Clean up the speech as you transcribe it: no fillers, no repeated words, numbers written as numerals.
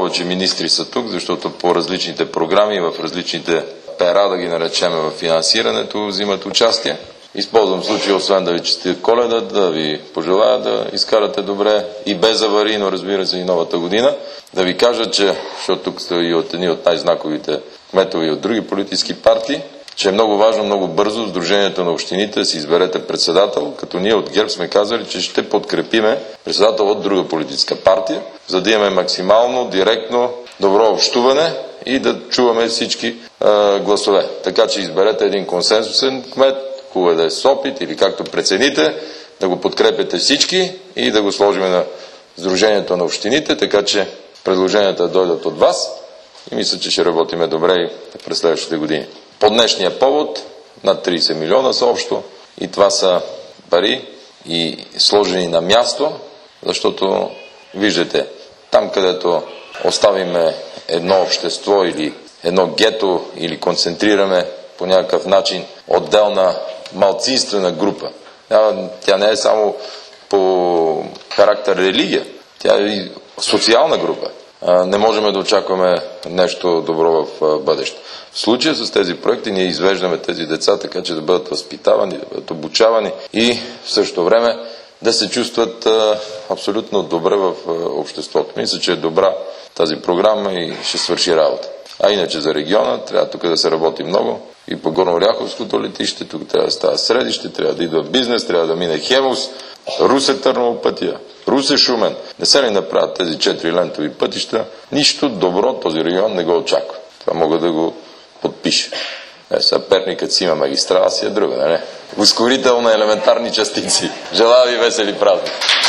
повече министри са тук, защото по различните програми, в различните пера, да ги наречем, в финансирането, взимат участие. Използвам случая, освен да ви честитя Коледа, да ви пожелая да изкарате добре и без аварии, но разбира се и новата година. Да ви кажа, че, защото тук сте и от едни от най-знаковите кметове и от други политически партии, че е много важно, много бързо Сдружението на общините да си изберете председател, като ние от ГЕРБ сме казали, че ще подкрепиме председател от друга политическа партия, за да имаме максимално, директно, добро общуване и да чуваме всички гласове. Така че изберете един консенсусен кмет, хубаво е да е с опит или както прецените, да го подкрепяте всички и да го сложим на Сдружението на общините, така че предложенията дойдат от вас и мисля, че ще работиме добре и през следващите години. По днешния повод над 30 милиона са общо и това са пари и сложени на място, защото виждате, там където оставиме едно общество или едно гето или концентрираме по някакъв начин отделна малцинствена група. Тя не е само по характер религия, тя е и социална група. Не можем да очакваме нещо добро в бъдеще. В случая с тези проекти ние извеждаме тези деца така, че да бъдат възпитавани, да бъдат обучавани и в същото време да се чувстват абсолютно добре в обществото. Мисля, че е добра тази програма и ще свърши работа. А иначе за региона трябва тук да се работи много. И по Горно-Оряховското летище, тук трябва да става средище, трябва да идва бизнес, трябва да мине Хемус, Русе-Търново пътя, Русе-Шумен. Не се ли направят тези 4 лентови пътища, нищо добро този регион не го очаква. Това мога да го подпиша. Сега Перникът си има магистрала, си е друга, не? Ускорител на елементарни частици. Желая ви весели празници!